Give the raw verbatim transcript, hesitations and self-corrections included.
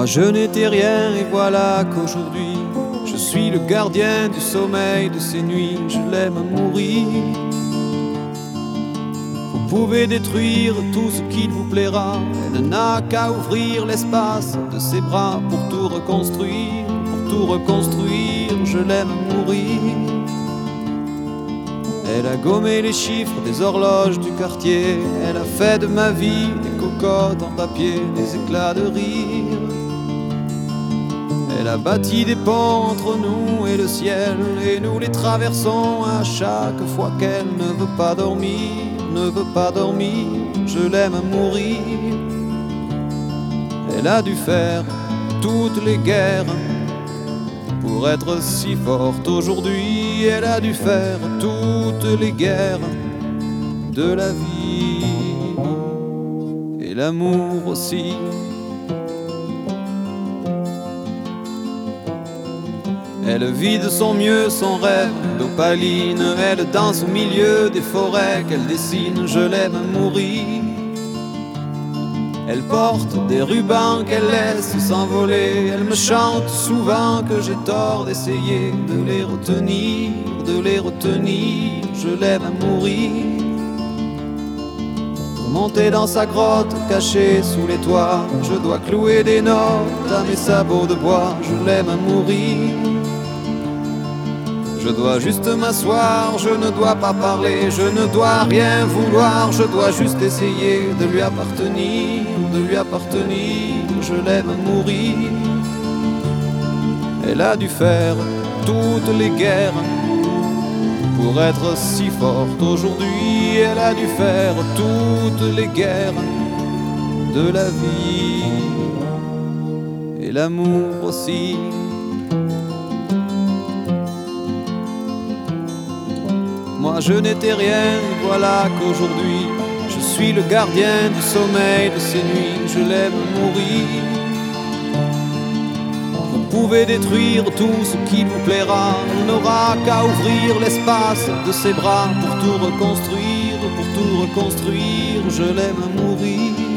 je n'étais rien et voilà qu'aujourd'hui je suis le gardien du sommeil de ces nuits. Je l'aime à mourir. Vous pouvez détruire tout ce qu'il vous plaira, elle n'a qu'à ouvrir l'espace de ses bras pour tout reconstruire, pour tout reconstruire. Je l'aime à mourir. Elle a gommé les chiffres des horloges du quartier, elle a fait de ma vie des cocottes en papier, des éclats de rire. Elle a bâti des ponts entre nous et le ciel, et nous les traversons à chaque fois qu'elle ne veut pas dormir, ne veut pas dormir. Je l'aime à mourir. Elle a dû faire toutes les guerres pour être si forte aujourd'hui. Elle a dû faire toutes les guerres de la vie et l'amour aussi. Elle vit de son mieux son rêve d'opaline, elle danse au milieu des forêts qu'elle dessine. Je l'aime à mourir. Elle porte des rubans qu'elle laisse s'envoler, elle me chante souvent que j'ai tort d'essayer de les retenir, de les retenir. Je l'aime à mourir. Pour monter dans sa grotte cachée sous les toits, je dois clouer des notes à mes sabots de bois. Je l'aime à mourir. Je dois juste m'asseoir, je ne dois pas parler, je ne dois rien vouloir, je dois juste essayer de lui appartenir, de lui appartenir. Je l'aime à mourir. Elle a dû faire toutes les guerres pour être si forte aujourd'hui. Elle a dû faire toutes les guerres de la vie et l'amour aussi. Moi je n'étais rien, voilà qu'aujourd'hui je suis le gardien du sommeil de ces nuits. Je l'aime à mourir. Vous pouvez détruire tout ce qui vous plaira, elle n'aura qu'à ouvrir l'espace de ses bras pour tout reconstruire, pour tout reconstruire. Je l'aime à mourir.